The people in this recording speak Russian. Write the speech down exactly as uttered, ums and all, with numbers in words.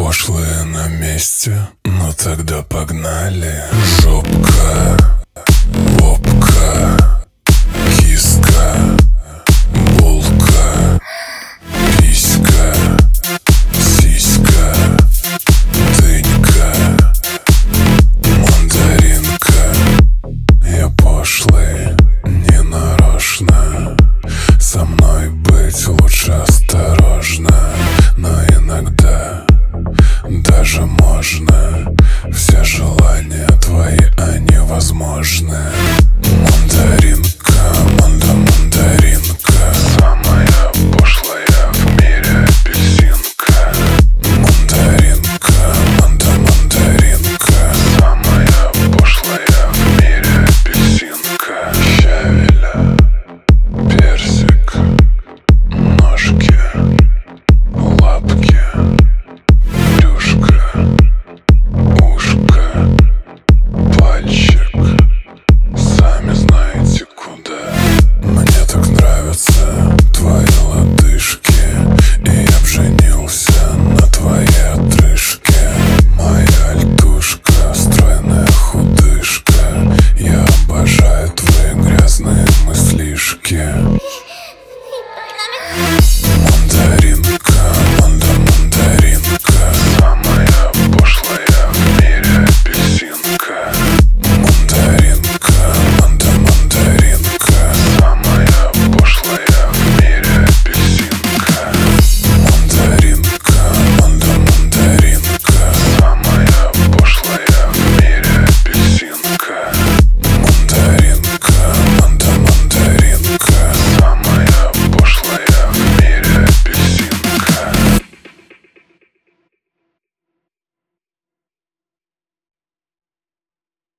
Пошлые на месте, ну тогда погнали. Жопка, попка, киска, булка, писька, сиська, дынька, мандаринка. Я пошлый, не нарочно. Со мной быть лучше осторожно. Но иногда даже можно. Все желания твои, они возможны.